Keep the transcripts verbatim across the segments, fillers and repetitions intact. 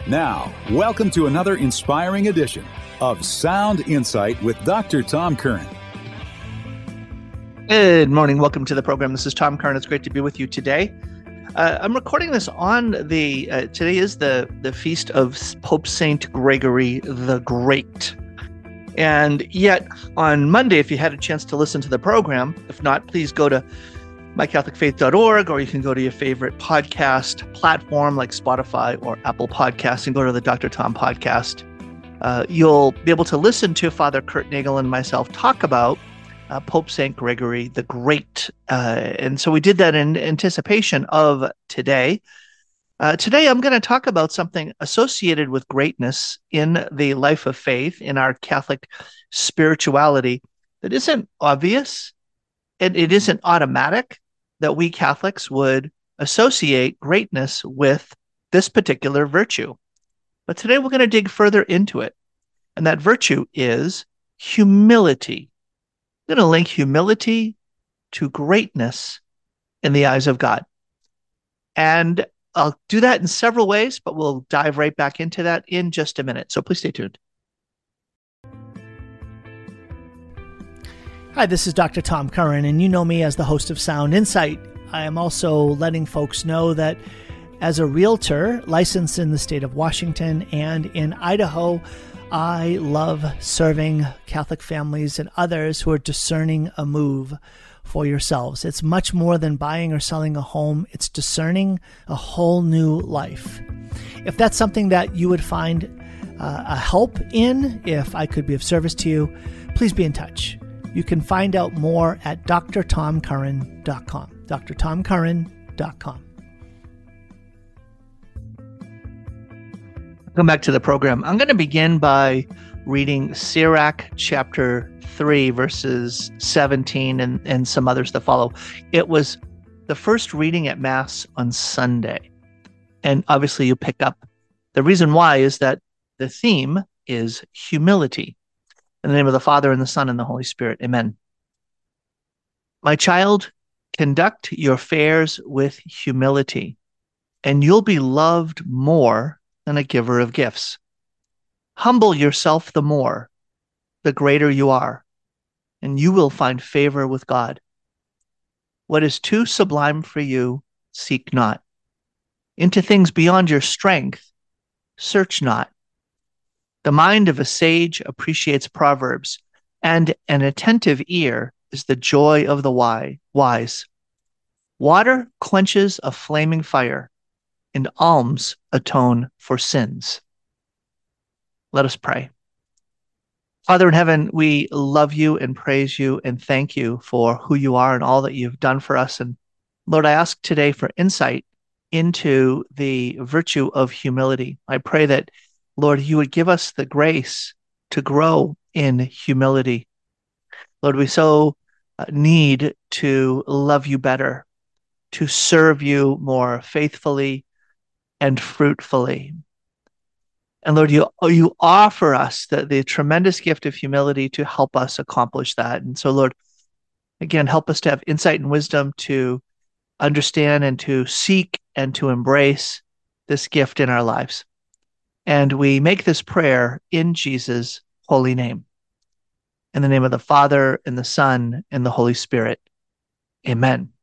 Now, welcome to another inspiring edition of Sound Insight with Doctor Tom Curran. Good morning. Welcome to the program. This is Tom Curran. It's great to be with you today. Uh, I'm recording this on the, uh, today is the, the feast of Pope Saint Gregory the Great. And yet on Monday, if you had a chance to listen to the program, if not, please go to my catholic faith dot org, or you can go to your favorite podcast platform like Spotify or Apple Podcasts and go to the Doctor Tom podcast. Uh, you'll be able to listen to Father Kurt Nagel and myself talk about uh, Pope Saint Gregory the Great. Uh, and so we did that in anticipation of today. Uh, today, I'm going to talk about something associated with greatness in the life of faith, in our Catholic spirituality, that isn't obvious and it isn't automatic that we Catholics would associate greatness with this particular virtue. But today we're going to dig further into it. And that virtue is humility. I'm going to link humility to greatness in the eyes of God. And I'll do that in several ways, but we'll dive right back into that in just a minute. So please stay tuned. Hi, this is Doctor Tom Curran, and you know me as the host of Sound Insight. I am also letting folks know that as a realtor licensed in the state of Washington and in Idaho, I love serving Catholic families and others who are discerning a move for yourselves. It's much more than buying or selling a home. It's discerning a whole new life. If that's something that you would find uh, a help in, if I could be of service to you, please be in touch. You can find out more at d r tom curran dot com. d r tom curran dot com. Welcome back to the program. I'm going to begin by reading Sirach chapter three, verses seventeen, and, and some others to follow. It was the first reading at Mass on Sunday. And obviously you pick up. The reason why is that the theme is humility. In the name of the Father, and the Son, and the Holy Spirit. Amen. My child, conduct your affairs with humility, and you'll be loved more than a giver of gifts. Humble yourself the more, the greater you are, and you will find favor with God. What is too sublime for you, seek not. Into things beyond your strength, search not. The mind of a sage appreciates proverbs, and an attentive ear is the joy of the wise. Water quenches a flaming fire, and alms atone for sins. Let us pray. Father in heaven, we love you and praise you and thank you for who you are and all that you've done for us. And Lord, I ask today for insight into the virtue of humility. I pray that Lord, you would give us the grace to grow in humility. Lord, we so need to love you better, to serve you more faithfully and fruitfully. And Lord, you, you offer us the, the tremendous gift of humility to help us accomplish that. And so, Lord, again, help us to have insight and wisdom to understand and to seek and to embrace this gift in our lives. And we make this prayer in Jesus' holy name. In the name of the Father, and the Son, and the Holy Spirit. Amen.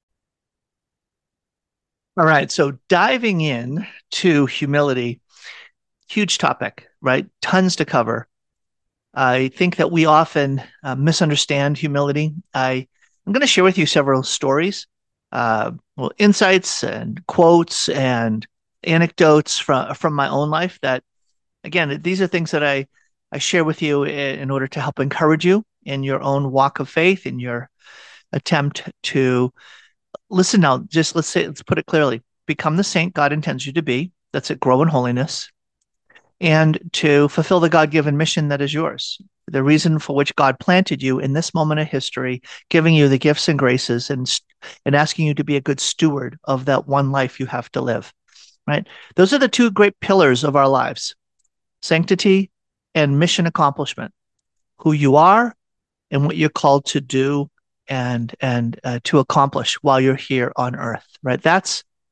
All right, so diving in to humility, huge topic, right? Tons to cover. I think that we often uh, misunderstand humility. I, I'm going to share with you several stories, uh, well, insights and quotes and anecdotes from from my own life that, again, these are things that I, I share with you in, in order to help encourage you in your own walk of faith, in your attempt to listen now, just let's say, let's put it clearly, become the saint God intends you to be. That's it, grow in holiness, and to fulfill the God-given mission that is yours. The reason for which God planted you in this moment of history, giving you the gifts and graces and, and asking you to be a good steward of that one life you have to live. Right? Those are the two great pillars of our lives, sanctity and mission accomplishment, who you are and what you're called to do and and uh, to accomplish while you're here on earth, right? That's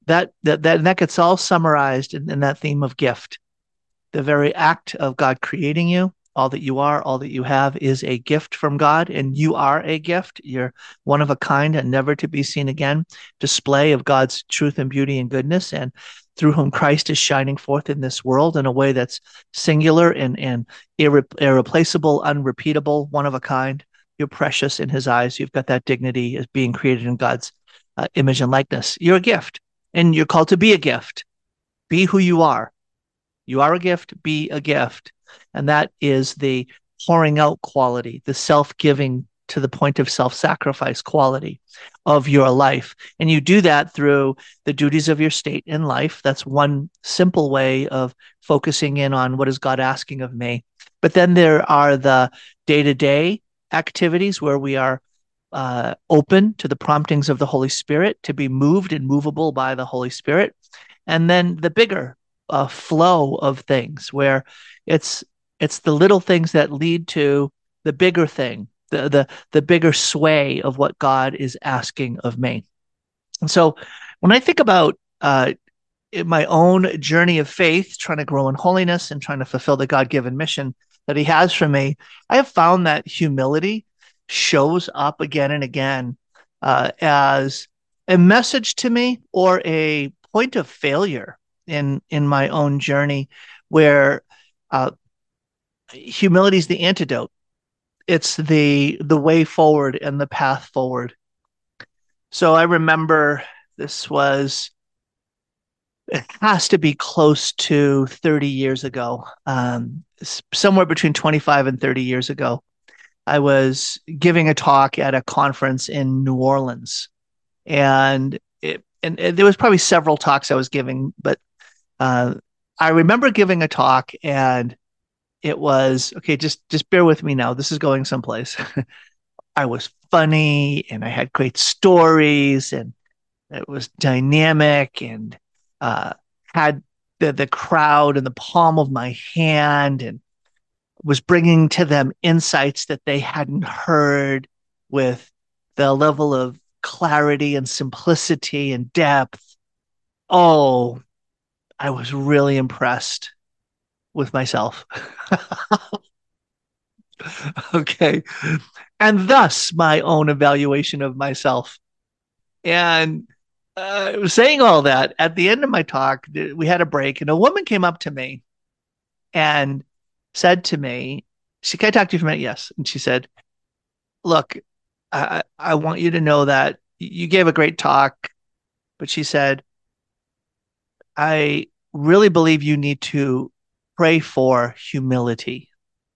that that that, that gets all summarized in, in that theme of gift. The very act of God creating you, all that you are, all that you have is a gift from God, and you are a gift. You're one of a kind and never to be seen again, display of God's truth and beauty and goodness, and through whom Christ is shining forth in this world in a way that's singular and, and irre- irreplaceable, unrepeatable, one of a kind. You're precious in his eyes. You've got that dignity as being created in God's uh, image and likeness. You're a gift, and you're called to be a gift. Be who you are. You are a gift, be a gift. And that is the pouring out quality, the self-giving to the point of self-sacrifice quality of your life. And you do that through the duties of your state in life. That's one simple way of focusing in on what is God asking of me. But then there are the day-to-day activities where we are uh, open to the promptings of the Holy Spirit, to be moved and movable by the Holy Spirit. And then the bigger uh, flow of things where it's it's the little things that lead to the bigger thing, the the the bigger sway of what God is asking of me. And so when I think about uh, in my own journey of faith, trying to grow in holiness and trying to fulfill the God-given mission that he has for me, I have found that humility shows up again and again uh, as a message to me or a point of failure in in my own journey, where uh, humility is the antidote. It's the the way forward and the path forward. So I remember this was, it has to be close to thirty years ago, um, somewhere between twenty-five and thirty years ago. I was giving a talk at a conference in New Orleans, and it, and, and there was probably several talks I was giving, but uh, I remember giving a talk, and it was, okay, just just bear with me now. This is going someplace. I was funny, and I had great stories, and it was dynamic, and uh, had the the crowd in the palm of my hand, and was bringing to them insights that they hadn't heard with the level of clarity and simplicity and depth. Oh, I was really impressed with myself. Okay. And thus my own evaluation of myself. And uh, I was saying all that at the end of my talk, we had a break, and a woman came up to me and said to me, she, can I talk to you for a minute? Yes. And she said, look, I, I want you to know that you gave a great talk, but she said, I really believe you need to pray for humility.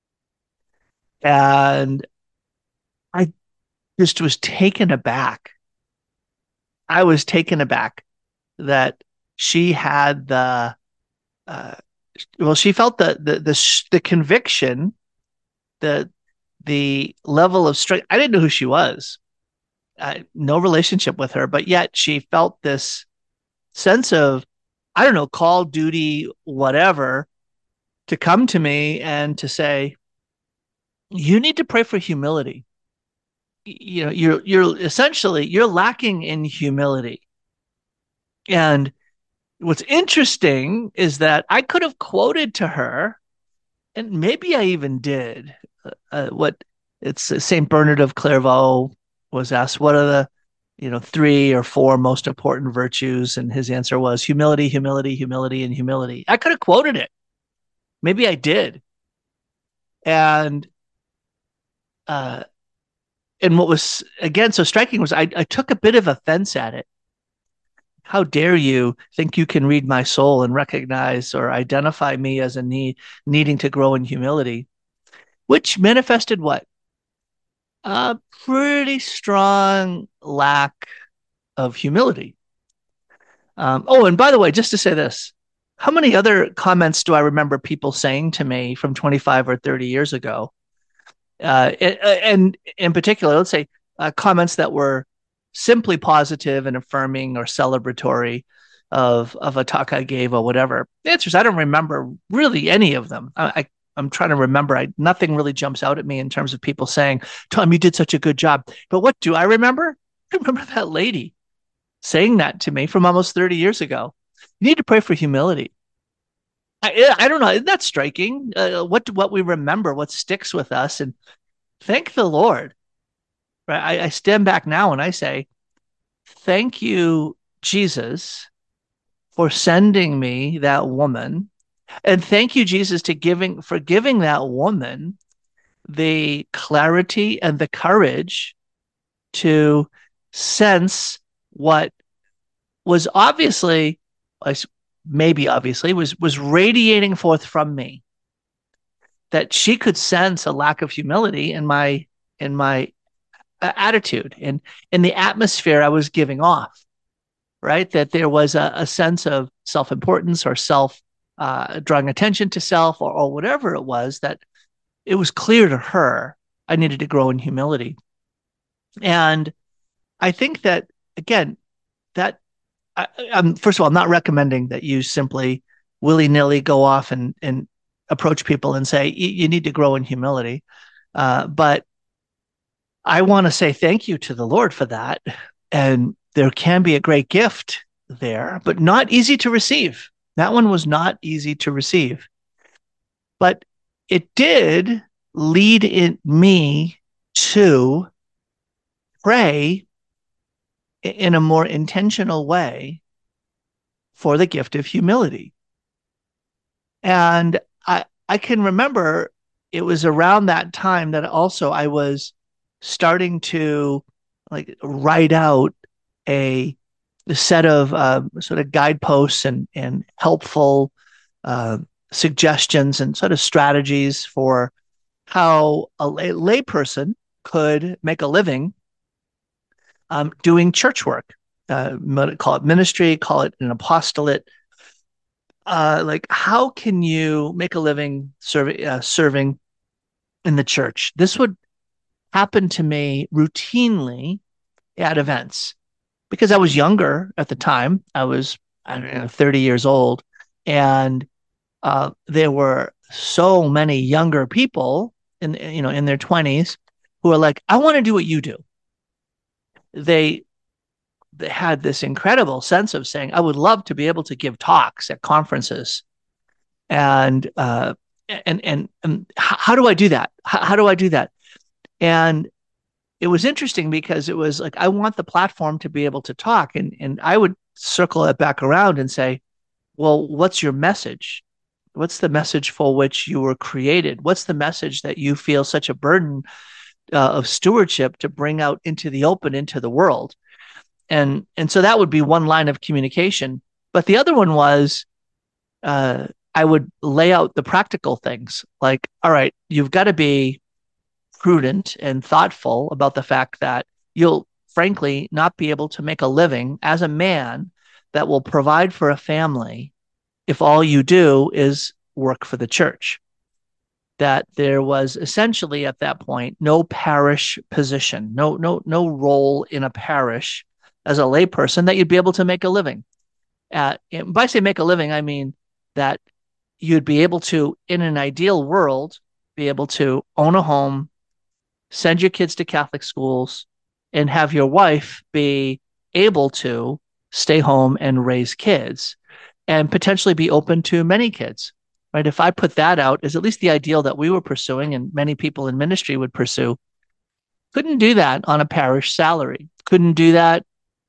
And I just was taken aback. I was taken aback that she had the, uh, well, she felt the the the, the conviction, the the level of strength. I didn't know who she was, uh, no relationship with her, but yet she felt this sense of, I don't know, call, duty, whatever, to come to me and to say, you need to pray for humility. You know, you're you're essentially you're lacking in humility. And what's interesting is that I could have quoted to her, and maybe I even did, uh, what it's uh, Saint Bernard of Clairvaux was asked, what are the, you know, three or four most important virtues? And his answer was humility, humility, humility, and humility. I could have quoted it. Maybe I did. And uh, and what was, again, so striking was I, I took a bit of offense at it. How dare you think you can read my soul and recognize or identify me as a need, needing to grow in humility, which manifested what? A pretty strong lack of humility. Um, oh, and by the way, just to say this, how many other comments do I remember people saying to me from twenty-five or thirty years ago? Uh, and, and in particular, let's say uh, comments that were simply positive and affirming or celebratory of of a talk I gave or whatever. The answer is I don't remember really any of them. I, I I'm trying to remember. I nothing really jumps out at me in terms of people saying, "Tom, you did such a good job." But what do I remember? I remember that lady. saying that to me from almost thirty years ago. You need to pray for humility. I, I don't know. Isn't that striking? Uh, what what we remember, what sticks with us, and thank the Lord. Right? I, I stand back now and I say, thank you, Jesus, for sending me that woman, and thank you, Jesus, to giving for giving that woman the clarity and the courage to sense what was obviously, maybe obviously, was was radiating forth from me. That she could sense a lack of humility in my in my uh, attitude and in the atmosphere I was giving off. Right, that there was a, a sense of self-importance or self uh, drawing attention to self, or, or whatever it was, that it was clear to her I needed to grow in humility. And I think that, again, that I, I'm first of all, I'm not recommending that you simply willy-nilly go off and, and approach people and say, you need to grow in humility. Uh, but I want to say thank you to the Lord for that. And there can be a great gift there, but not easy to receive. That one was not easy to receive. But it did lead in me to pray in a more intentional way for the gift of humility. And I I can remember it was around that time that also I was starting to like write out a, a set of uh, sort of guideposts and and helpful uh, suggestions and sort of strategies for how a lay, layperson could make a living um, doing church work. Uh, call it ministry, call it an apostolate. Uh, like, how can you make a living serving uh, serving in the church? This would happen to me routinely at events because I was younger at the time. I was, I don't know, thirty years old, and uh, there were so many younger people in you know in their twenties who are like, I want to do what you do. They they had this incredible sense of saying, I would love to be able to give talks at conferences. And, uh, and, and, and how do I do that? How, how do I do that? And it was interesting because it was like, I want the platform to be able to talk. And, and I would circle it back around and say, well, what's your message? What's the message for which you were created? What's the message that you feel such a burden uh, of stewardship to bring out into the open, into the world? And and so that would be one line of communication. But the other one was uh, I would lay out the practical things like, all right, you've got to be prudent and thoughtful about the fact that you'll frankly not be able to make a living as a man that will provide for a family if all you do is work for the church. That there was essentially at that point no parish position, no no no role in a parish as a layperson that you'd be able to make a living. Uh, and by say make a living, I mean that you'd be able to, in an ideal world, be able to own a home, send your kids to Catholic schools, and have your wife be able to stay home and raise kids and potentially be open to many kids. Right? If I put that out as at least the ideal that we were pursuing and many people in ministry would pursue, couldn't do that on a parish salary. Couldn't do that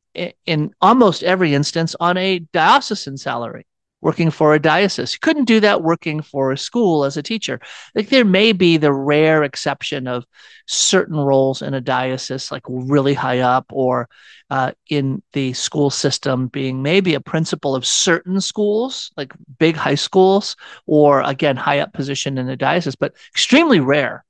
in almost every instance on a diocesan salary, working for a diocese. You couldn't do that working for a school as a teacher. Like, there may be the rare exception of certain roles in a diocese, like really high up, or uh, in the school system being maybe a principal of certain schools, like big high schools, or again, high up position in a diocese, but extremely rare.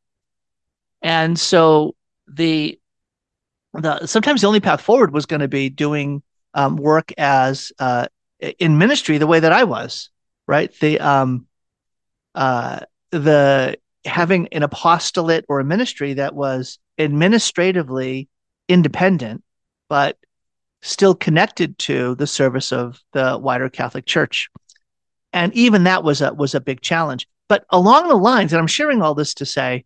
And so the The, sometimes the only path forward was going to be doing um, work as uh, in ministry the way that I was, right? The um, uh, the having an apostolate or a ministry that was administratively independent, but still connected to the service of the wider Catholic Church, and even that was a was a big challenge. But along the lines, and I'm sharing all this to say,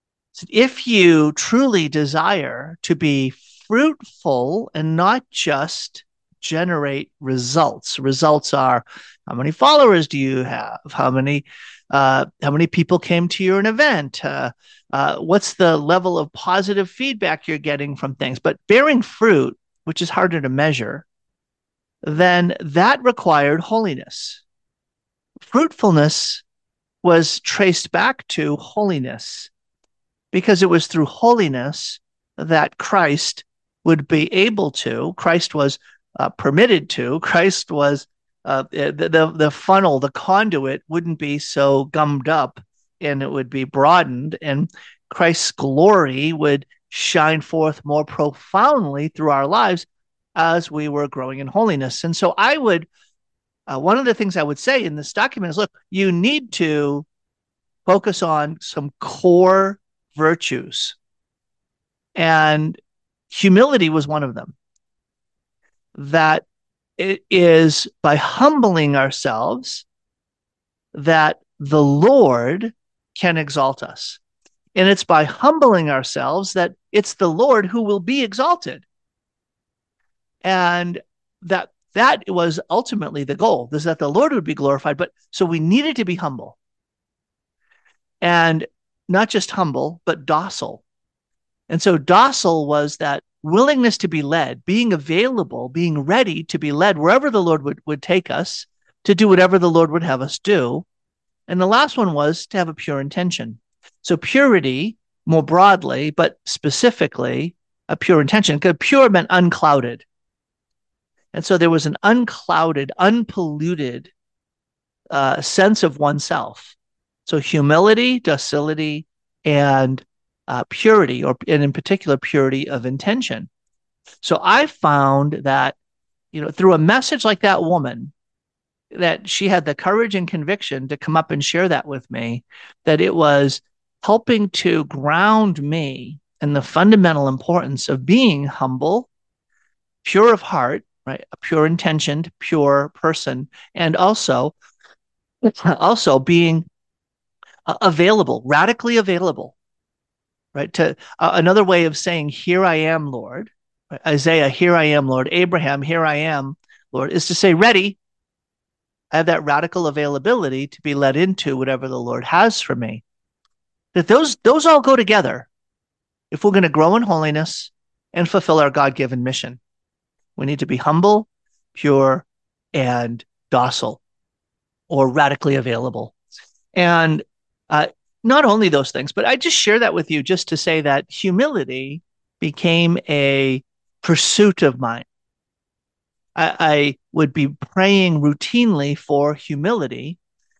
if you truly desire to be fruitful and not just generate results. Results are how many followers do you have? How many uh, how many people came to your event? Uh, uh, what's the level of positive feedback you're getting from things? But bearing fruit, which is harder to measure, then that required holiness. Fruitfulness was traced back to holiness, because it was through holiness that Christ would be able to, Christ was uh, permitted to, Christ was, uh, the, the, the funnel, the conduit wouldn't be so gummed up, and it would be broadened, and Christ's glory would shine forth more profoundly through our lives as we were growing in holiness. And so I would, uh, one of the things I would say in this document is, look, you need to focus on some core virtues. And humility was one of them. That it is by humbling ourselves that the Lord can exalt us. And it's by humbling ourselves that it's the Lord who will be exalted. And that that was ultimately the goal, is that the Lord would be glorified. But so we needed to be humble. And not just humble, but docile. And so docile was that willingness to be led, being available, being ready to be led wherever the Lord would, would take us, to do whatever the Lord would have us do. And the last one was to have a pure intention. So purity, more broadly, but specifically a pure intention, because pure meant unclouded. And so there was an unclouded, unpolluted uh, sense of oneself. So humility, docility, and uh, purity, or and in particular, purity of intention. So I found that, you know, through a message like that woman, that she had the courage and conviction to come up and share that with me, that it was helping to ground me in the fundamental importance of being humble, pure of heart, right, a pure intentioned, pure person, and also, also being uh, available, radically available, right? To uh, another way of saying, "Here I am, Lord." Right? Isaiah, "Here I am, Lord." Abraham, "Here I am, Lord," is to say, ready. I have that radical availability to be led into whatever the Lord has for me. That those those all go together if we're going to grow in holiness and fulfill our God-given mission. We need to be humble, pure, and docile, or radically available. And uh, not only those things, but I just share that with you just to say that humility became a pursuit of mine. I, I would be praying routinely for humility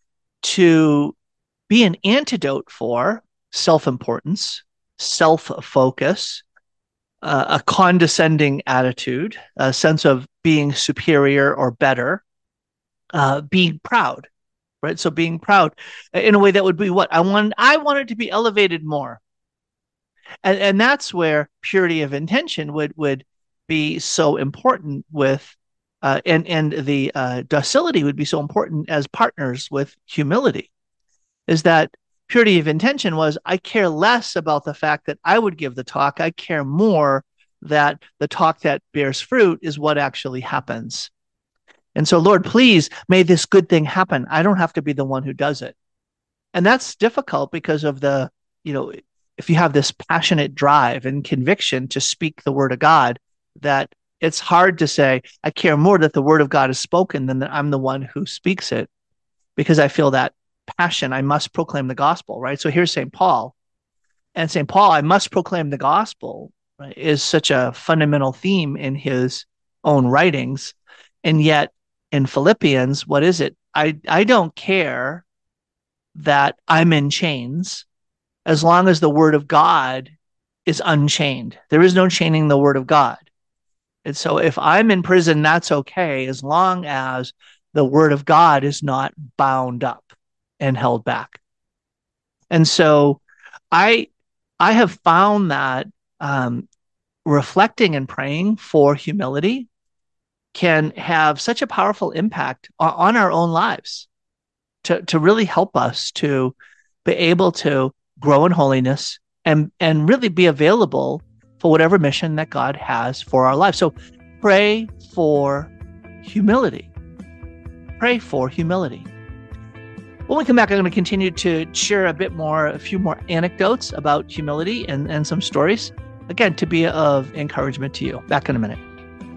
to be an antidote for self-importance, self-focus, uh, a condescending attitude, a sense of being superior or better, uh, being proud, right? So being proud in a way that would be what I want. I wanted to be elevated more, and and that's where purity of intention would would be so important with, uh, and and the uh, docility would be so important as partners with humility. Is that purity of intention was, I care less about the fact that I would give the talk. I care more that the talk that bears fruit is what actually happens. And so, Lord, please, may this good thing happen. I don't have to be the one who does it. And that's difficult because of the, you know, if you have this passionate drive and conviction to speak the word of God, that it's hard to say, I care more that the word of God is spoken than that I'm the one who speaks it, because I feel that passion. I must proclaim the gospel, right? So here's Saint Paul. And Saint Paul, I must proclaim the gospel, right, is such a fundamental theme in his own writings. And yet in Philippians, what is it? I, I don't care that I'm in chains as long as the word of God is unchained. There is no chaining the word of God. And so if I'm in prison, that's okay, as long as the word of God is not bound up and held back. And so I I have found that um, reflecting and praying for humility can have such a powerful impact on, on our own lives to, to really help us to be able to grow in holiness and, and really be available for whatever mission that God has for our lives. So pray for humility. Pray for humility. When we come back, I'm going to continue to share a bit more, a few more anecdotes about humility and, and some stories, again, to be of encouragement to you. Back in a minute.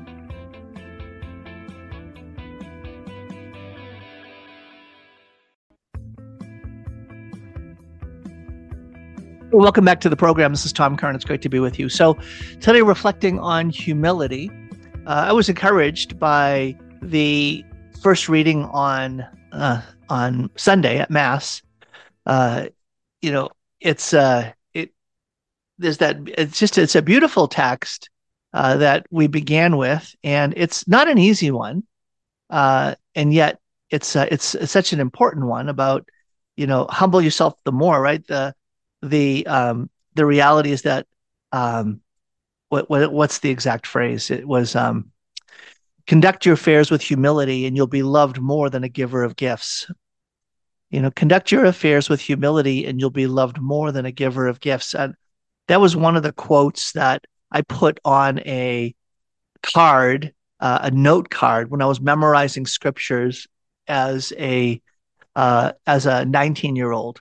Welcome back to the program. This is Tom Curran. It's great to be with you. So today, reflecting on humility, uh, I was encouraged by the first reading on uh, on Sunday at Mass. Uh, you know, it's uh, it there's that. It's just it's a beautiful text uh, that we began with, and it's not an easy one, uh, and yet it's uh, it's it's such an important one about, you know, humble yourself the more, right? The the um the reality is that um what, what what's the exact phrase? It was um conduct your affairs with humility and you'll be loved more than a giver of gifts. You know, conduct your affairs with humility and you'll be loved more than a giver of gifts. And that was one of the quotes that I put on a card, uh, a note card, when I was memorizing scriptures as a uh as a nineteen year old.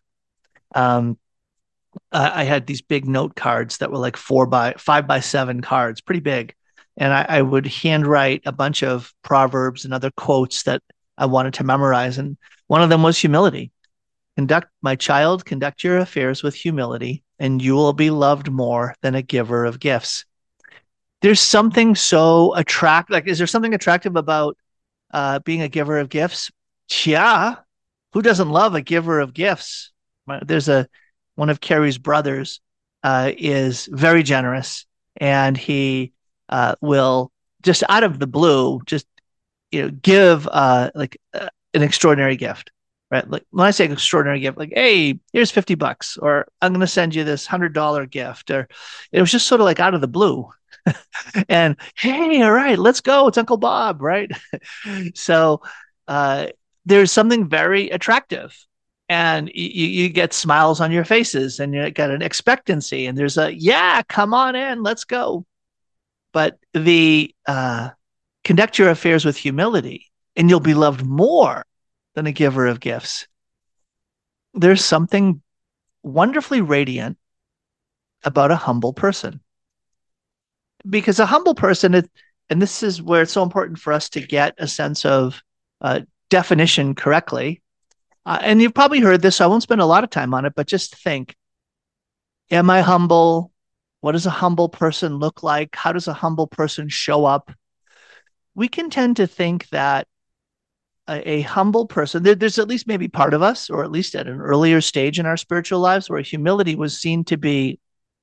um Uh, I had these big note cards that were like four by five by seven cards, pretty big. And I, I would handwrite a bunch of proverbs and other quotes that I wanted to memorize. And one of them was humility. Conduct, my child, conduct your affairs with humility, and you will be loved more than a giver of gifts. There's something so attract, like, is there something attractive about uh, being a giver of gifts? Yeah. Who doesn't love a giver of gifts? There's a, One of Carrie's brothers uh, is very generous, and he uh, will just out of the blue, just you know, give uh, like uh, an extraordinary gift, right? Like when I say extraordinary gift, like, hey, here's fifty bucks, or I'm going to send you this hundred dollar gift, or it was just sort of like out of the blue, and hey, all right, let's go, it's Uncle Bob, right? So uh, there's something very attractive. And you, you get smiles on your faces, and you get an expectancy, and there's a, yeah, come on in, let's go. But the uh, conduct your affairs with humility, and you'll be loved more than a giver of gifts. There's something wonderfully radiant about a humble person. Because a humble person, it, and this is where it's so important for us to get a sense of uh, definition correctly. Uh, and you've probably heard this, so I won't spend a lot of time on it, but just think, am I humble? What does a humble person look like? How does a humble person show up? We can tend to think that a, a humble person, there, there's at least maybe part of us, or at least at an earlier stage in our spiritual lives, where humility was seen to be,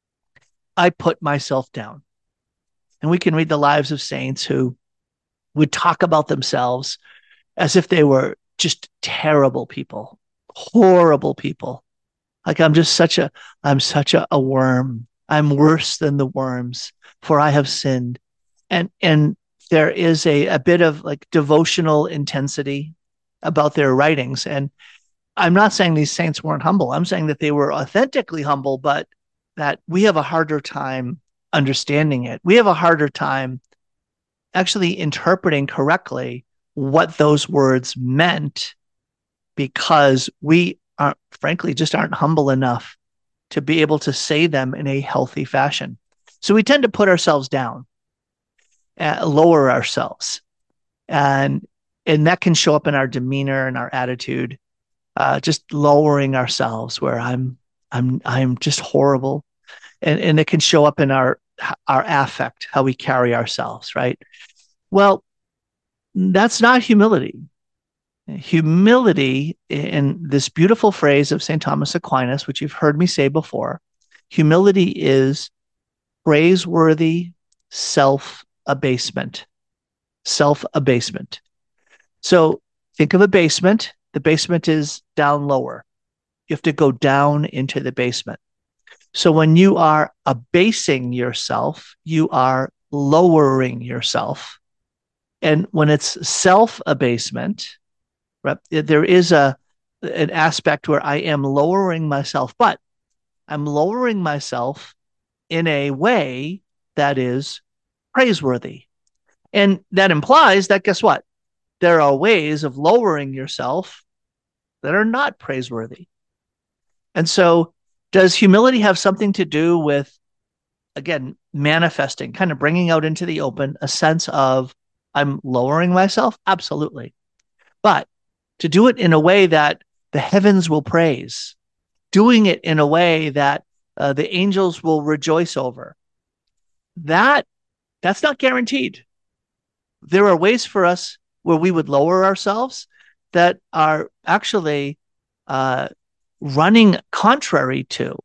I put myself down. And we can read the lives of saints who would talk about themselves as if they were just terrible people, horrible people. Like, I'm just such a, I'm such a, a worm. I'm worse than the worms, for I have sinned. And, and there is a, a bit of like devotional intensity about their writings. And I'm not saying these saints weren't humble. I'm saying that they were authentically humble, but that we have a harder time understanding it. We have a harder time actually interpreting correctly what those words meant, because we aren't, frankly, just aren't humble enough to be able to say them in a healthy fashion. So we tend to put ourselves down, uh, lower ourselves, and and that can show up in our demeanor and our attitude, uh, just lowering ourselves, where I'm I'm I'm just horrible, and and it can show up in our our affect, how we carry ourselves, right? Well, that's not humility. Humility, in this beautiful phrase of Saint Thomas Aquinas, which you've heard me say before, humility is praiseworthy self-abasement. Self-abasement. So think of a basement. The basement is down lower. You have to go down into the basement. So when you are abasing yourself, you are lowering yourself. And when it's self-abasement, right, there is a an aspect where I am lowering myself, but I'm lowering myself in a way that is praiseworthy. And that implies that, guess what? there are ways of lowering yourself that are not praiseworthy. And so does humility have something to do with, again, manifesting, kind of bringing out into the open a sense of I'm lowering myself? Absolutely. But to do it in a way that the heavens will praise, doing it in a way that uh, the angels will rejoice over, that that's not guaranteed. There are ways for us where we would lower ourselves that are actually uh, running contrary to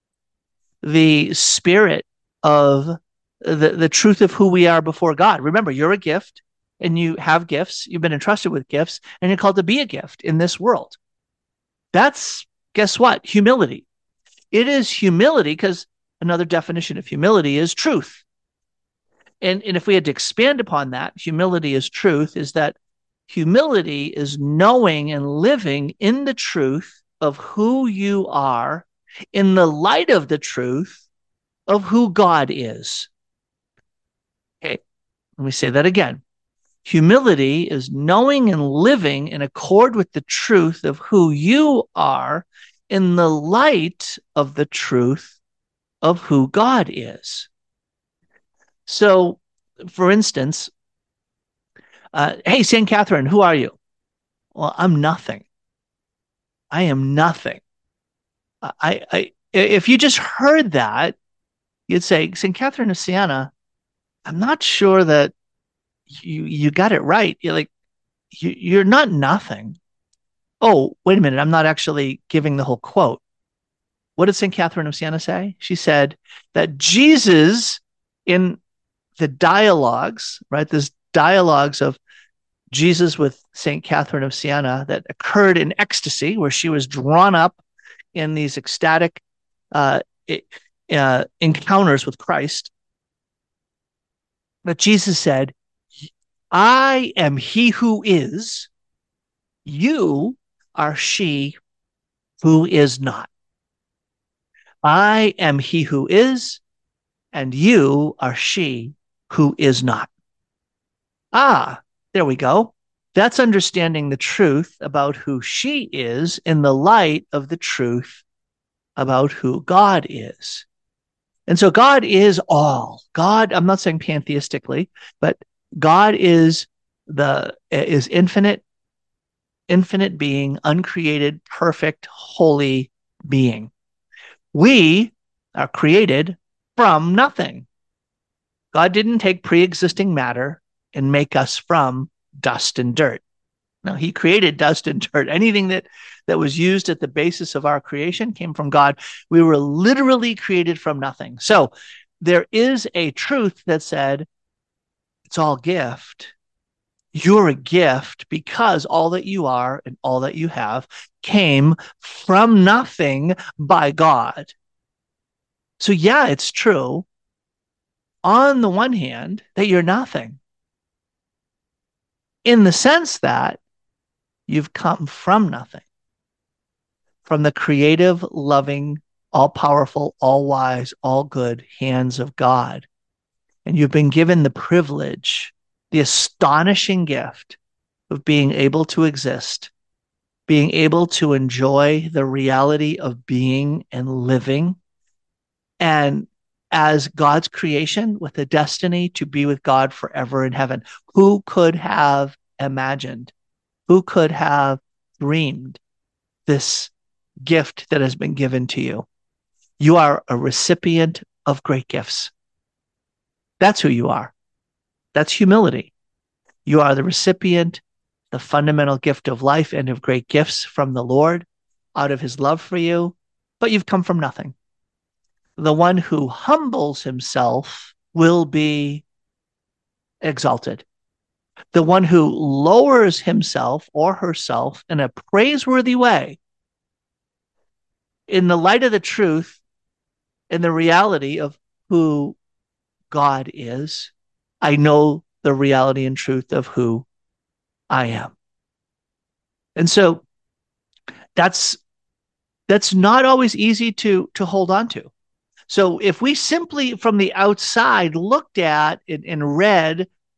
the spirit of the, the truth of who we are before God. Remember, you're a gift and you have gifts. You've been entrusted with gifts and you're called to be a gift in this world. That's, guess what? Humility. It is humility, because another definition of humility is truth. And, and if we had to expand upon that, humility is truth, is that humility is knowing and living in the truth of who you are in the light of the truth of who God is. Okay, let me say that again. Humility is knowing and living in accord with the truth of who you are in the light of the truth of who God is. So, for instance, uh, hey, Saint Catherine, who are you? Well, I'm nothing. I am nothing. I, I, if you just heard that, you'd say, Saint Catherine of Siena, I'm not sure that you you got it right. You're like, you, you're not nothing. Oh, wait a minute. I'm not actually giving the whole quote. What did Saint Catherine of Siena say? She said that Jesus, in the dialogues, right, this dialogues of Jesus with Saint Catherine of Siena that occurred in ecstasy, where she was drawn up in these ecstatic uh, uh, encounters with Christ. But Jesus said, I am he who is, you are she who is not. I am he who is, and you are she who is not. Ah, there we go. That's understanding the truth about who she is in the light of the truth about who God is. And so God is all. God, I'm not saying pantheistically, but God is the is infinite, infinite being, uncreated, perfect, holy being. We are created from nothing. God didn't take pre-existing matter and make us from dust and dirt. No, he created dust and dirt. Anything that, that was used at the basis of our creation came from God. We were literally created from nothing. So there is a truth that said, it's all gift. You're a gift because all that you are and all that you have came from nothing by God. So yeah, it's true on the one hand that you're nothing, in the sense that you've come from nothing, from the creative, loving, all-powerful, all-wise, all-good hands of God. And you've been given the privilege, the astonishing gift of being able to exist, being able to enjoy the reality of being and living, and as God's creation with a destiny to be with God forever in heaven. Who could have imagined? Who could have dreamed this gift that has been given to you? You are a recipient of great gifts. That's who you are. That's humility. You are the recipient, the fundamental gift of life and of great gifts from the Lord out of his love for you, but you've come from nothing. The one who humbles himself will be exalted. The one who lowers himself or herself in a praiseworthy way, in the light of the truth, in the reality of who God is, I know the reality and truth of who I am. And so that's that's not always easy to to hold on to. So if we simply from the outside looked at and, and read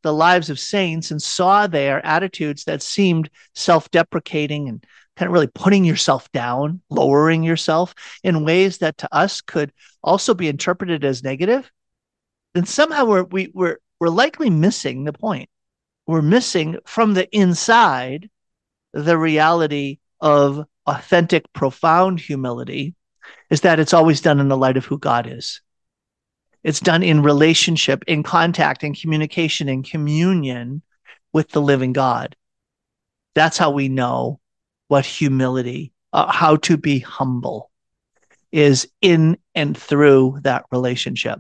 the lives of saints and saw their attitudes that seemed self-deprecating and kind of really putting yourself down, lowering yourself in ways that to us could also be interpreted as negative, then somehow we're, we, we're, we're likely missing the point. We're missing from the inside the reality of authentic, profound humility is that it's always done in the light of who God is. It's done in relationship, in contact, in communication, in communion with the living God. That's how we know what humility, uh, how to be humble, is in and through that relationship.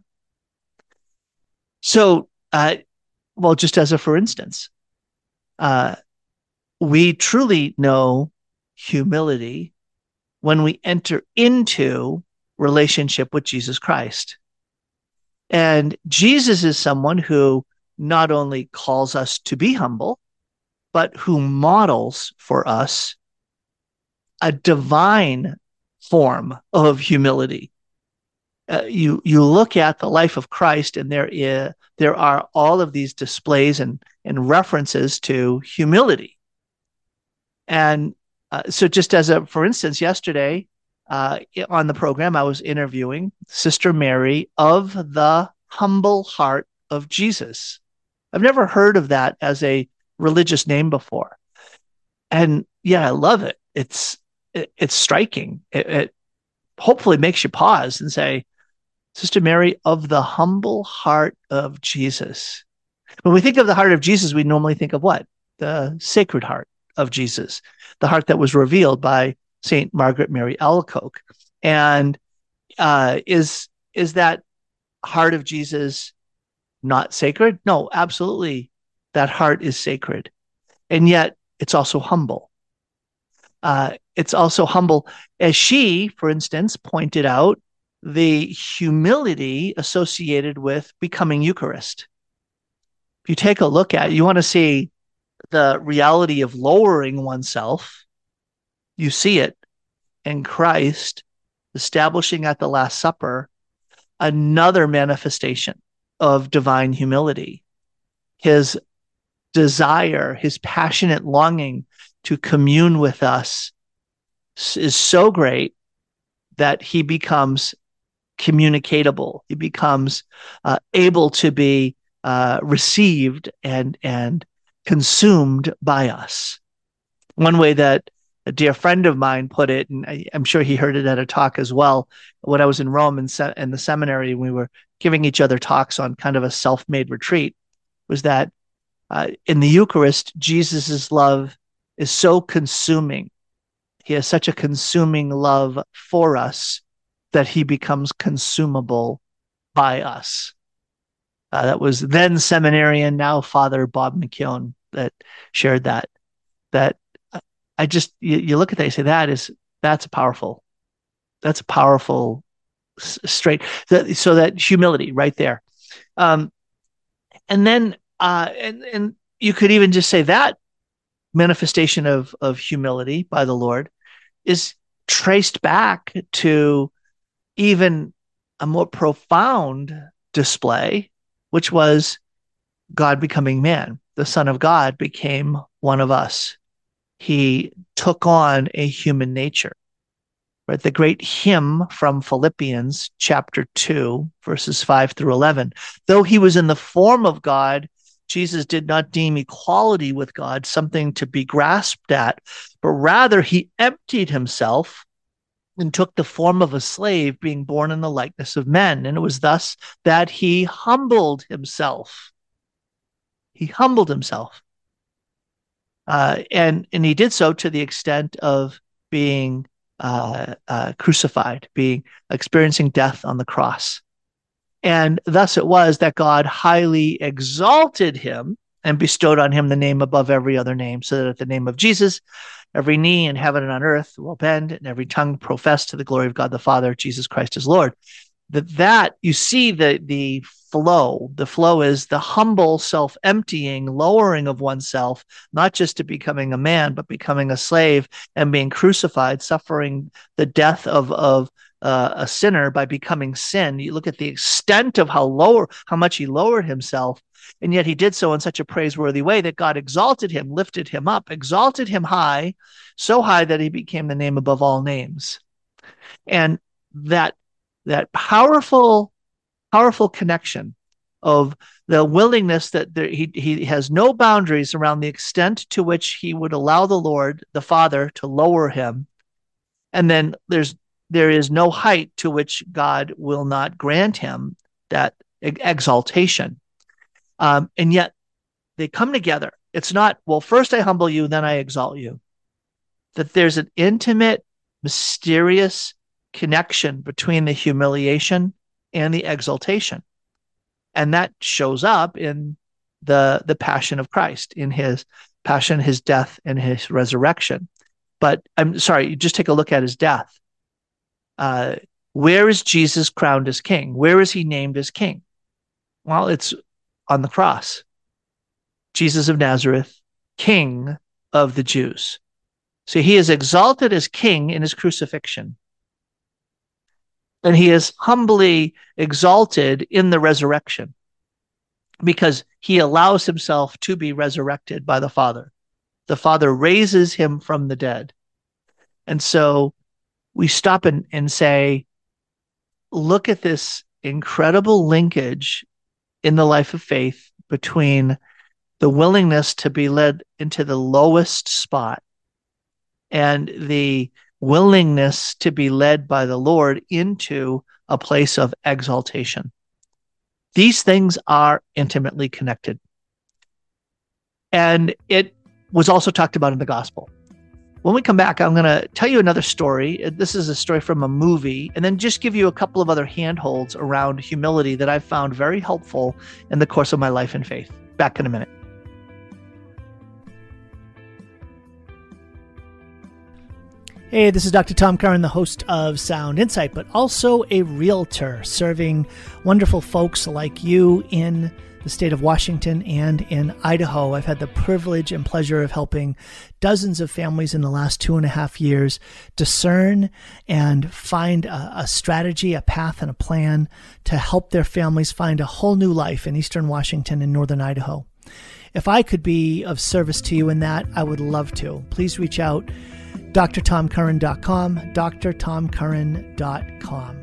So, uh, well, just as a for instance, uh, we truly know humility when we enter into relationship with Jesus Christ. And Jesus is someone who not only calls us to be humble, but who models for us a divine form of humility. Uh, you you look at the life of Christ, and there is there are all of these displays and and references to humility. And uh, so, just as a for instance, yesterday uh, on the program, I was interviewing Sister Mary of the Humble Heart of Jesus. I've never heard of that as a religious name before, and yeah, I love it. It's it, it's striking. It, it hopefully makes you pause and say, Sister Mary of the Humble Heart of Jesus. When we think of the heart of Jesus, we normally think of what? The Sacred Heart of Jesus, the heart that was revealed by Saint Margaret Mary Alacoque. And uh, is is that heart of Jesus not sacred? No, absolutely. That heart is sacred. And yet it's also humble. Uh, it's also humble, as she, for instance, pointed out, the humility associated with becoming Eucharist. If you take a look at it, you want to see the reality of lowering oneself. You see it in Christ establishing at the Last Supper another manifestation of divine humility. His desire, his passionate longing to commune with us is so great that he becomes communicatable. He becomes uh, able to be uh, received and and consumed by us. One way that a dear friend of mine put it, and I, I'm sure he heard it at a talk as well, when I was in Rome in, se- in the seminary, we were giving each other talks on kind of a self-made retreat, was that uh, in the Eucharist, Jesus's love is so consuming. He has such a consuming love for us that he becomes consumable by us. Uh, that was then seminarian, now Father Bob McKeown, that shared that. That I just, you, you look at that, you say, that is, that's a powerful, that's a powerful straight, that, so that humility right there. Um, and then, uh, and, and you could even just say that manifestation of, of humility by the Lord is traced back to even a more profound display, which was God becoming man. The Son of God became one of us. He took on a human nature. Right? The great hymn from Philippians chapter two, verses five through eleven. Though he was in the form of God, Jesus did not deem equality with God something to be grasped at, but rather he emptied himself and took the form of a slave, being born in the likeness of men. And it was thus that he humbled himself. He humbled himself. Uh, and, and he did so to the extent of being uh, uh, crucified, being experiencing death on the cross. And thus it was that God highly exalted him and bestowed on him the name above every other name, so that at the name of Jesus, every knee in heaven and on earth will bend, and every tongue profess to the glory of God the Father, Jesus Christ is Lord. That that you see the the flow. The flow is the humble self-emptying, lowering of oneself, not just to becoming a man, but becoming a slave and being crucified, suffering the death of of uh, a sinner by becoming sin. You look at the extent of how lower, how much he lowered himself, and yet he did so in such a praiseworthy way that God exalted him, lifted him up, exalted him high, so high that he became the name above all names. And that that powerful, powerful connection of the willingness that there, he he has no boundaries around the extent to which he would allow the Lord, the Father, to lower him, and then there's there is no height to which God will not grant him that exaltation. Um, and yet they come together. It's not, well, first I humble you, then I exalt you. That there's an intimate, mysterious connection between the humiliation and the exaltation. And that shows up in the, the passion of Christ, in his passion, his death, and his resurrection. But I'm sorry, just take a look at his death. Uh, where is Jesus crowned as king? Where is he named as king? Well, it's on the cross. Jesus of Nazareth, King of the Jews. So he is exalted as king in his crucifixion. And he is humbly exalted in the resurrection because he allows himself to be resurrected by the Father. The Father raises him from the dead. And so we stop and, and say, look at this incredible linkage in the life of faith between the willingness to be led into the lowest spot and the willingness to be led by the Lord into a place of exaltation. These things are intimately connected. And it was also talked about in the gospel. When we come back, I'm going to tell you another story. This is a story from a movie, and then just give you a couple of other handholds around humility that I've found very helpful in the course of my life in faith. Back in a minute. Hey, this is Doctor Tom Curran, the host of Sound Insight, but also a realtor serving wonderful folks like you in the state of Washington and in Idaho. I've had the privilege and pleasure of helping dozens of families in the last two and a half years discern and find a, a strategy, a path, and a plan to help their families find a whole new life in eastern Washington and northern Idaho. If I could be of service to you in that, I would love to. Please reach out, D R tom curran dot com, D R tom curran dot com.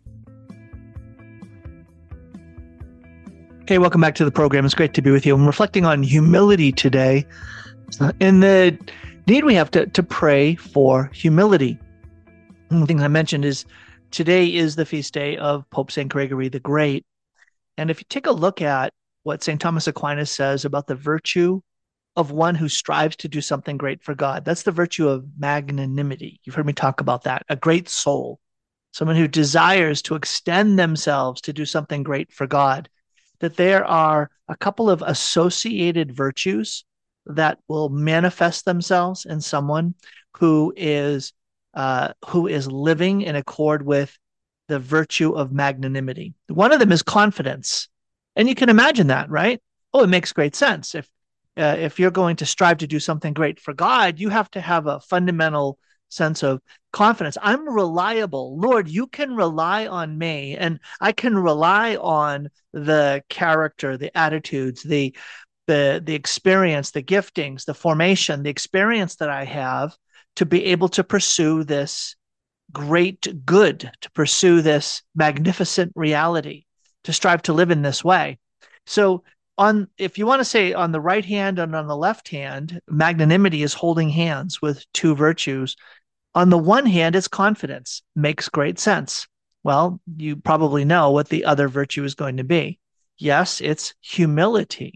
Okay, welcome back to the program. It's great to be with you. I'm reflecting on humility today and the need we have to, to pray for humility. One thing I mentioned is today is the feast day of Pope Saint Gregory the Great. And if you take a look at what Saint Thomas Aquinas says about the virtue of one who strives to do something great for God, that's the virtue of magnanimity. You've heard me talk about that. A great soul, someone who desires to extend themselves to do something great for God. That there are a couple of associated virtues that will manifest themselves in someone who is uh, who is living in accord with the virtue of magnanimity. One of them is confidence, and you can imagine that, right? Oh, it makes great sense. If uh, if you're going to strive to do something great for God, you have to have a fundamental sense of confidence. I'm reliable. Lord, you can rely on me, and I can rely on the character, the attitudes, the the the experience, the giftings, the formation, the experience that I have to be able to pursue this great good, to pursue this magnificent reality, to strive to live in this way. So on, if you want to say on the right hand and on the left hand, magnanimity is holding hands with two virtues. On the one hand, it's confidence. Makes great sense. Well, you probably know what the other virtue is going to be. Yes, it's humility.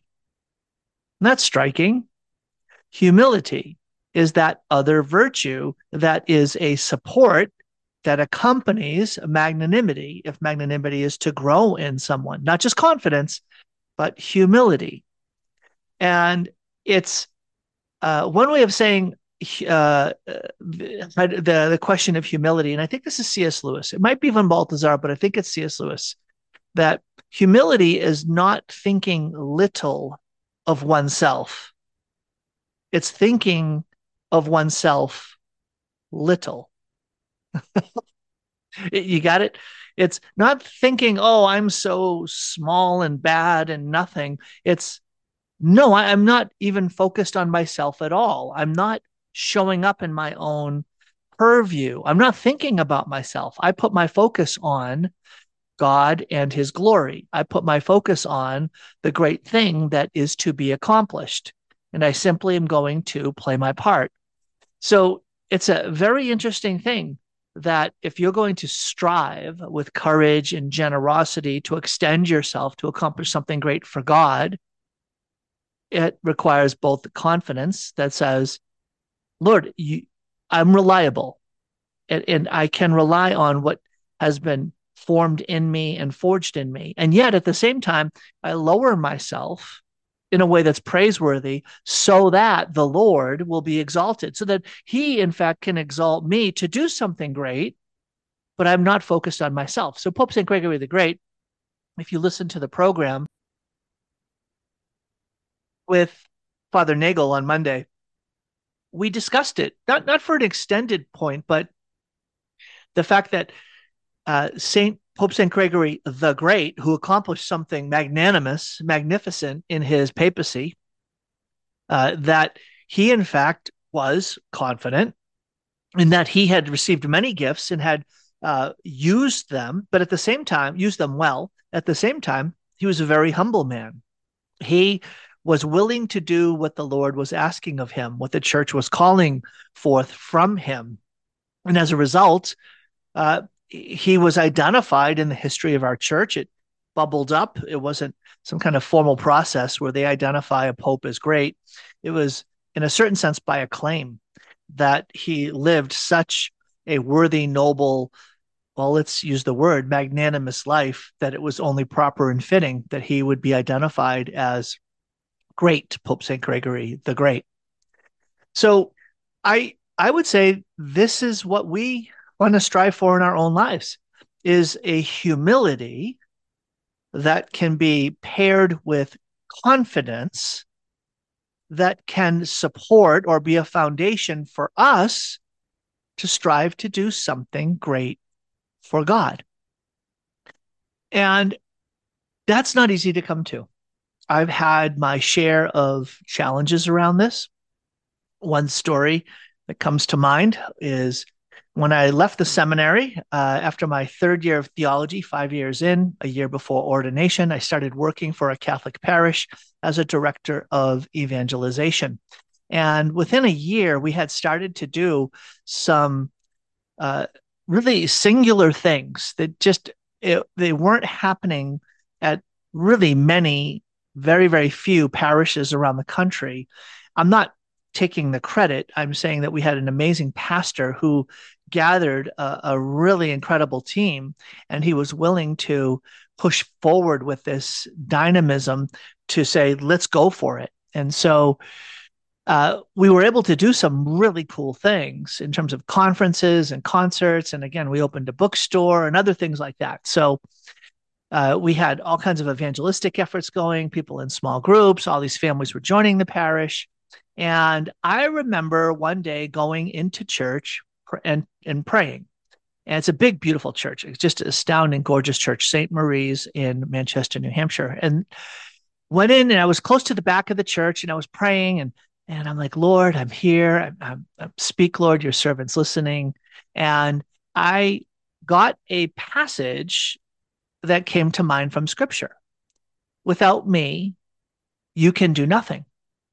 And that's striking. Humility is that other virtue that is a support that accompanies magnanimity, if magnanimity is to grow in someone. Not just confidence, but humility. And it's uh, one way of saying uh, the, the question of humility, and I think this is C S Lewis. It might be Von Balthasar, but I think it's C S Lewis, that humility is not thinking little of oneself. It's thinking of oneself little. You got it? It's not thinking, oh, I'm so small and bad and nothing. It's no, I, I'm not even focused on myself at all. I'm not showing up in my own purview. I'm not thinking about myself. I put my focus on God and his glory. I put my focus on the great thing that is to be accomplished. And I simply am going to play my part. So it's a very interesting thing that if you're going to strive with courage and generosity to extend yourself to accomplish something great for God, it requires both the confidence that says, Lord, you, I'm reliable, and, and I can rely on what has been formed in me and forged in me. And yet at the same time, I lower myself in a way that's praiseworthy so that the Lord will be exalted, so that he, in fact, can exalt me to do something great, but I'm not focused on myself. So Pope Saint Gregory the Great, if you listen to the program with Father Nagel on Monday, we discussed it, not, not for an extended point, but the fact that uh, Saint Pope Saint Gregory the Great, who accomplished something magnanimous, magnificent in his papacy, uh, that he, in fact, was confident in that he had received many gifts and had uh, used them, but at the same time, used them well. At the same time, he was a very humble man. He was willing to do what the Lord was asking of him, what the church was calling forth from him. And as a result, uh, he was identified in the history of our church. It bubbled up. It wasn't some kind of formal process where they identify a pope as great. It was, in a certain sense, by acclaim that he lived such a worthy, noble, well, let's use the word, magnanimous life, that it was only proper and fitting that he would be identified as great Pope Saint Gregory the Great. So I I would say this is what we want to strive for in our own lives, is a humility that can be paired with confidence that can support or be a foundation for us to strive to do something great for God. And that's not easy to come to. I've had my share of challenges around this. One story that comes to mind is when I left the seminary uh, after my third year of theology, five years in, a year before ordination, I started working for a Catholic parish as a director of evangelization. And within a year, we had started to do some uh, really singular things that just, it, they weren't happening at really many, very, very few parishes around the country. I'm not taking the credit. I'm saying that we had an amazing pastor who gathered a, a really incredible team, and he was willing to push forward with this dynamism to say, let's go for it. And so uh, we were able to do some really cool things in terms of conferences and concerts. And again, we opened a bookstore and other things like that. So uh, we had all kinds of evangelistic efforts going, people in small groups, all these families were joining the parish. And I remember one day going into church and, and praying. And it's a big, beautiful church. It's just an astounding, gorgeous church, Saint Marie's in Manchester, New Hampshire. And went in, and I was close to the back of the church, and I was praying, and and I'm like, Lord, I'm here. I'm, I'm, I'm speak, Lord, your servant's listening. And I got a passage that came to mind from Scripture. Without me, you can do nothing.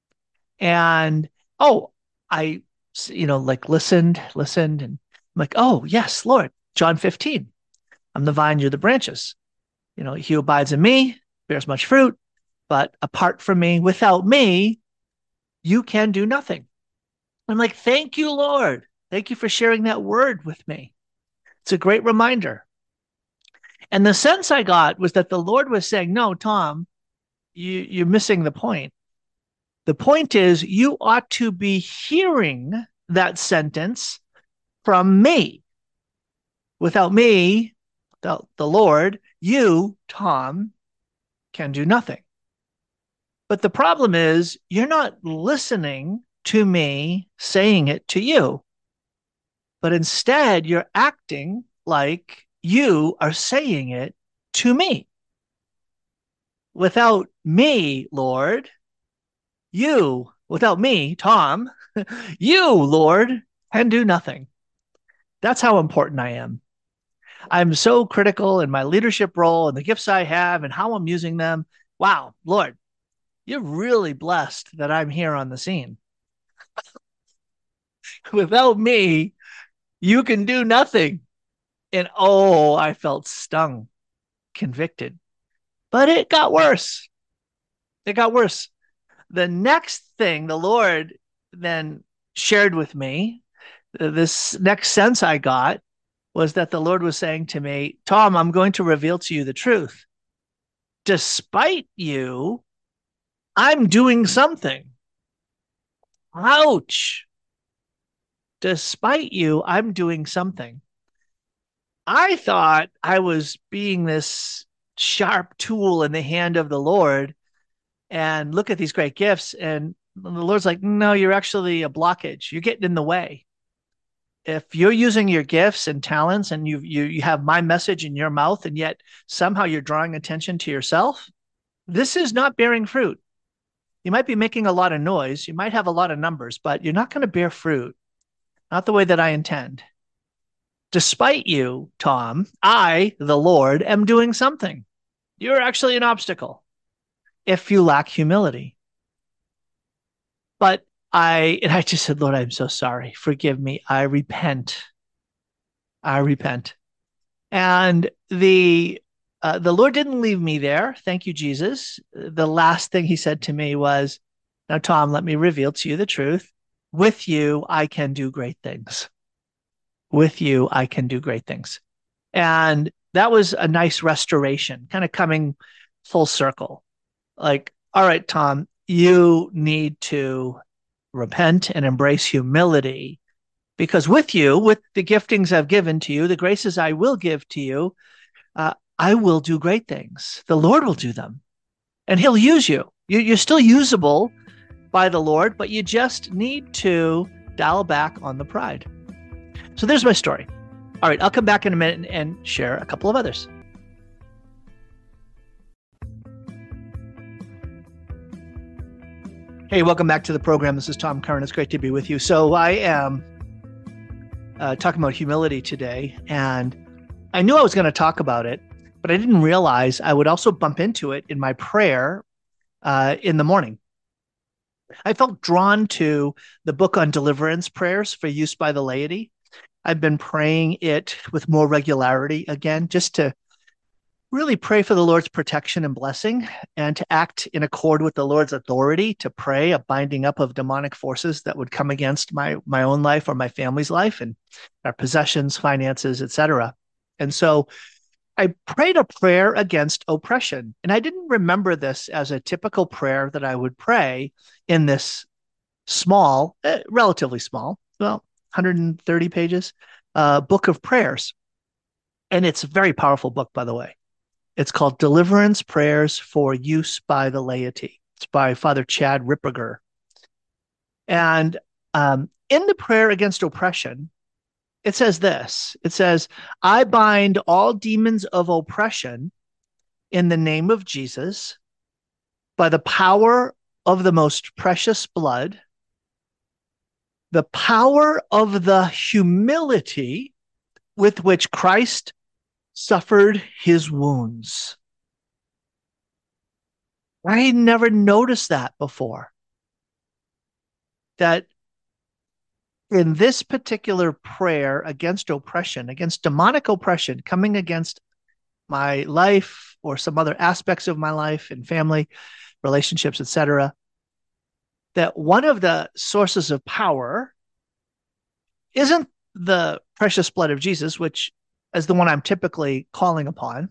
And, oh, I, you know, like listened, listened, and I'm like, oh, yes, Lord, John fifteen. I'm the vine, you're the branches. You know, he who abides in me bears much fruit, but apart from me, without me, you can do nothing. I'm like, thank you, Lord. Thank you for sharing that word with me. It's a great reminder. And the sense I got was that the Lord was saying, no, Tom, you, you're missing the point. The point is, you ought to be hearing that sentence from me. Without me, the, the Lord, you, Tom, can do nothing. But the problem is, you're not listening to me saying it to you, but instead you're acting like you are saying it to me. Without me, Lord, you, without me, Tom, you, Lord, can do nothing. That's how important I am. I'm so critical in my leadership role and the gifts I have and how I'm using them. Wow, Lord, you're really blessed that I'm here on the scene. Without me, you can do nothing. And oh, I felt stung, convicted. But it got worse. It got worse. The next thing the Lord then shared with me, this next sense I got, was that the Lord was saying to me, Tom, I'm going to reveal to you the truth. Despite you, I'm doing something. Ouch. Despite you, I'm doing something. I thought I was being this sharp tool in the hand of the Lord and look at these great gifts. And the Lord's like, no, you're actually a blockage. You're getting in the way. If you're using your gifts and talents and you you you have my message in your mouth, and yet somehow you're drawing attention to yourself, this is not bearing fruit. You might be making a lot of noise. You might have a lot of numbers, but you're not going to bear fruit. Not the way that I intend. Despite you, Tom, I, the Lord, am doing something. You're actually an obstacle if you lack humility. But I, and I just said, Lord, I'm so sorry. Forgive me. I repent. I repent. And the, uh, the Lord didn't leave me there. Thank you, Jesus. The last thing he said to me was, now, Tom, let me reveal to you the truth. With you, I can do great things. With you, I can do great things. And that was a nice restoration, kind of coming full circle. Like, all right, Tom, you need to repent and embrace humility, because with you, with the giftings I've given to you, the graces I will give to you, uh, I will do great things. The Lord will do them, and he'll use you. you. You're still usable by the Lord, but you just need to dial back on the pride. So there's my story. All right, I'll come back in a minute and, and share a couple of others. Hey, welcome back to the program. This is Tom Curran. It's great to be with you. So I am uh, talking about humility today, and I knew I was going to talk about it, but I didn't realize I would also bump into it in my prayer uh, in the morning. I felt drawn to the book on deliverance prayers for use by the laity. I've been praying it with more regularity again, just to really pray for the Lord's protection and blessing, and to act in accord with the Lord's authority to pray a binding up of demonic forces that would come against my my own life or my family's life and our possessions, finances, et cetera. And so I prayed a prayer against oppression. And I didn't remember this as a typical prayer that I would pray in this small, eh, relatively small, well, one hundred thirty pages, uh, book of prayers. And it's a very powerful book, by the way. It's called Deliverance Prayers for Use by the Laity. It's by Father Chad Ripperger. And um, in the prayer against oppression, it says this. It says, I bind all demons of oppression in the name of Jesus by the power of the most precious blood, the power of the humility with which Christ suffered his wounds. I never noticed that before. That in this particular prayer against oppression, against demonic oppression coming against my life or some other aspects of my life and family, relationships, et cetera, that one of the sources of power isn't the precious blood of Jesus, which is the one I'm typically calling upon,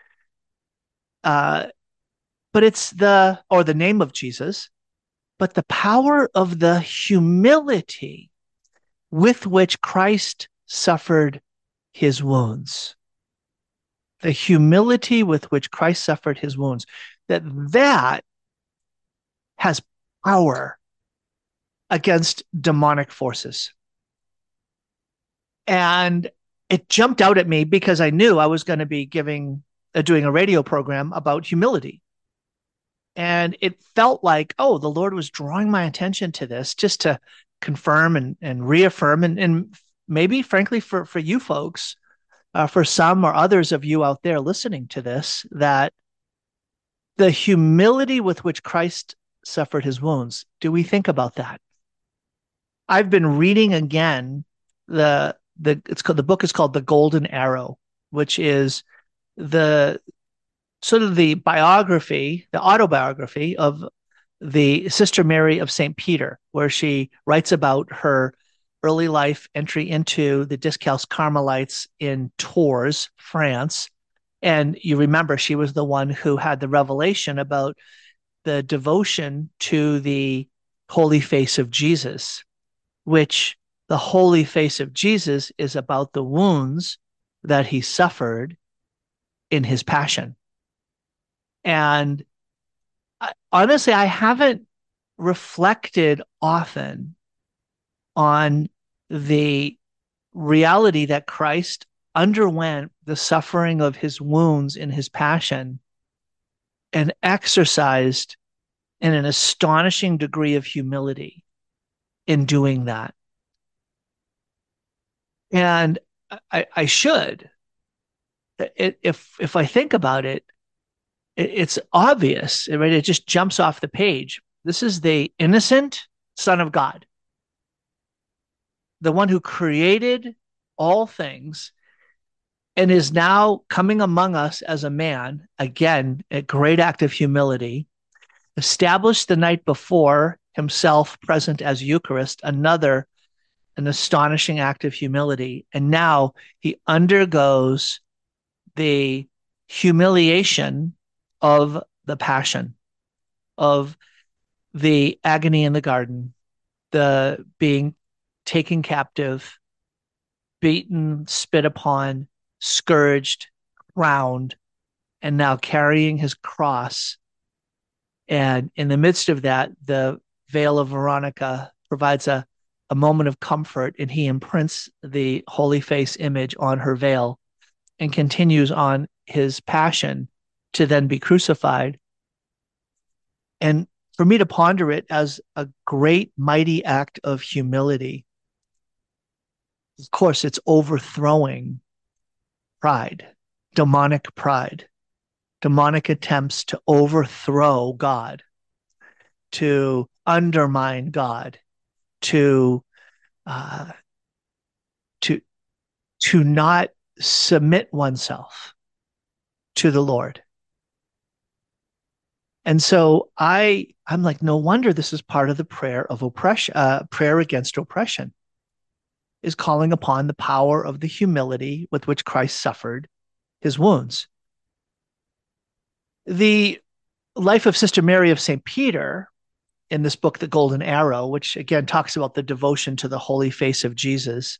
uh, but it's the, or the name of Jesus, but the power of the humility with which Christ suffered his wounds. The humility with which Christ suffered his wounds, that that has power against demonic forces. And it jumped out at me because I knew I was going to be giving, uh, doing a radio program about humility. And it felt like, oh, the Lord was drawing my attention to this just to confirm and, and reaffirm. And, and maybe, frankly, for, for you folks, uh, for some or others of you out there listening to this, that the humility with which Christ suffered his wounds, do we think about that? I've been reading again the the it's called the book is called The Golden Arrow, which is the sort of the biography, the autobiography of the Sister Mary of Saint Peter, where she writes about her early life entry into the Discalced Carmelites in Tours, France. And you remember she was the one who had the revelation about the devotion to the Holy Face of Jesus, which the Holy Face of Jesus is about the wounds that he suffered in his passion. And I, honestly, I haven't reflected often on the reality that Christ underwent the suffering of his wounds in his passion and exercised in an astonishing degree of humility in doing that. And I, I should. It, if if I think about it, it, it's obvious, right? It just jumps off the page. This is the innocent Son of God, the one who created all things and is now coming among us as a man, again, a great act of humility, established the night before himself present as Eucharist, another, an astonishing act of humility. And now he undergoes the humiliation of the passion, of the agony in the garden, the being taken captive, beaten, spit upon, scourged, crowned, and now carrying his cross. And in the midst of that, the veil of Veronica provides a, a moment of comfort, and he imprints the Holy Face image on her veil and continues on his passion to then be crucified. And for me to ponder it as a great, mighty act of humility, of course, it's overthrowing pride, demonic pride, demonic attempts to overthrow God, to undermine God, to uh, to to not submit oneself to the Lord. And so I I'm like, no wonder this is part of the prayer of oppression, uh, prayer against oppression, is calling upon the power of the humility with which Christ suffered his wounds. The life of Sister Mary of Saint Peter in this book, The Golden Arrow, which again talks about the devotion to the Holy Face of Jesus,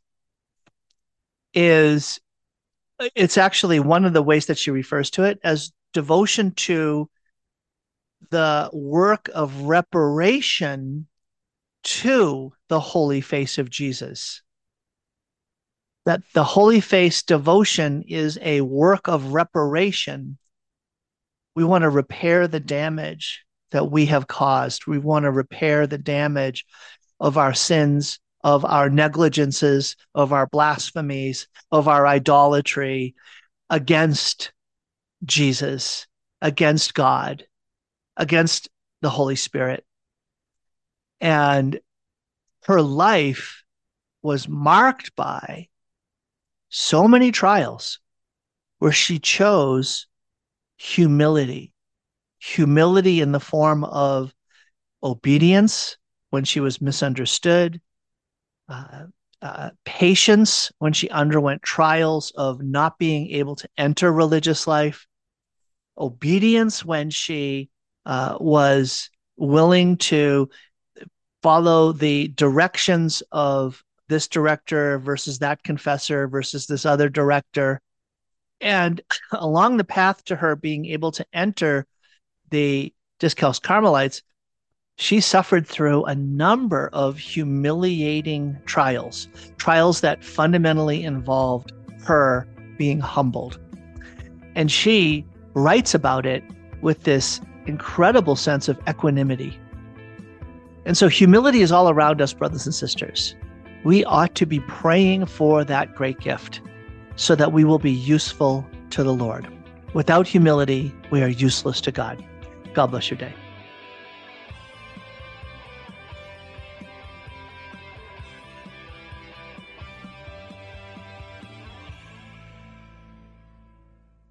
is it's actually one of the ways that she refers to it as devotion to the work of reparation to the Holy Face of Jesus. That the Holy Face devotion is a work of reparation. We want to repair the damage that we have caused. We want to repair the damage of our sins, of our negligences, of our blasphemies, of our idolatry against Jesus, against God, against the Holy Spirit. And her life was marked by so many trials where she chose humility, humility in the form of obedience when she was misunderstood, uh, uh, patience when she underwent trials of not being able to enter religious life, obedience when she uh, was willing to follow the directions of this director versus that confessor versus this other director. And along the path to her being able to enter the Discalced Carmelites, she suffered through a number of humiliating trials, trials that fundamentally involved her being humbled. And she writes about it with this incredible sense of equanimity. And so humility is all around us, brothers and sisters. We ought to be praying for that great gift so that we will be useful to the Lord. Without humility, we are useless to God. God bless your day.